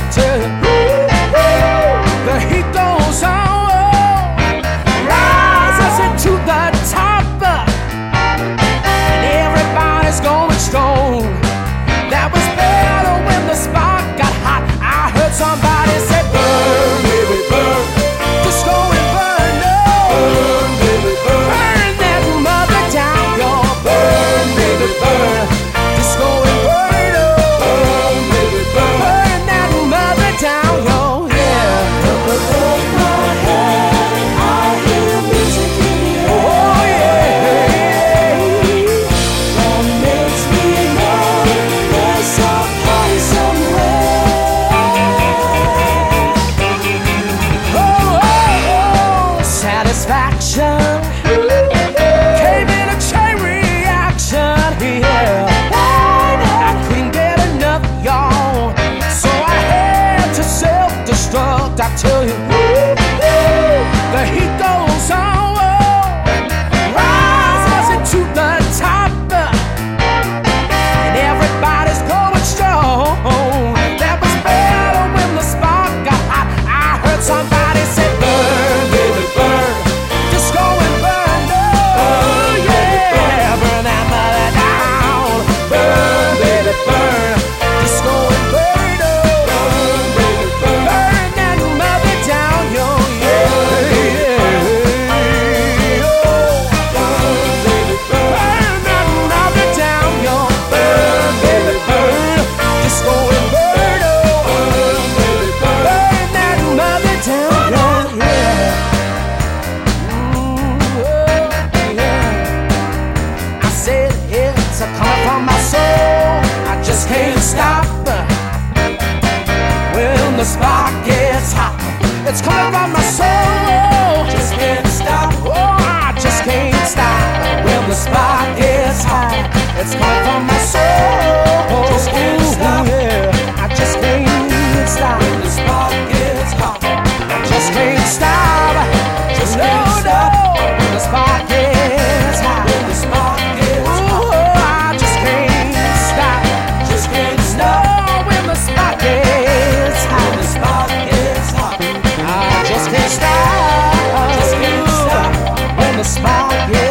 tell you, the heat goes on, rises into the top, and everybody's going strong. That was better when the spark got hot. I heard somebody say, burn, baby, burn. Disco Inferno. Burn, baby, burn. Burn that mother down, y'all. Burn, baby, burn. Disco Inferno. Burn, baby, burn. Burn that mother down, y'all. Yeah. Above my head, I hear music in the air. Oh, yeah. That makes me know there's a party somewhere. Oh, satisfaction came in a chain reaction. Yeah, I couldn't get enough, y'all, so I had to self-destruct. I tell you, the heat goes on, rises into the top, and everybody's going strong. That was better when the spark got hot. I heard somebody say, burn, baby, burn. Disco Inferno. Oh, yeah. Burn that mother down. Burn, baby, burn. Disco Inferno. Burn, baby, burn. Burn that mother down, yo, yeah. Burn, baby, burn. Burn that mother down, yo. Burn, baby, burn. Disco Inferno. Burn, baby, burn. Burn that mother down, yo, yeah. Ooh, oh, yeah. I said it's a coming from my soul. I just can't stop when the spark gets hot. It's coming from my soul. Just can't stop. Oh, I just can't stop when the spark gets hot. It's coming from my soul. Just can't stop. Yeah, I just can't stop when the spark gets hot. I just can't stop. Just can't stop when the spark gets hot. When the spark gets hot. Oh, I just can't stop. Just can't stop when the spark gets hot. When the spark gets hot. I just can't stop. Just can't stop when the spark gets hot.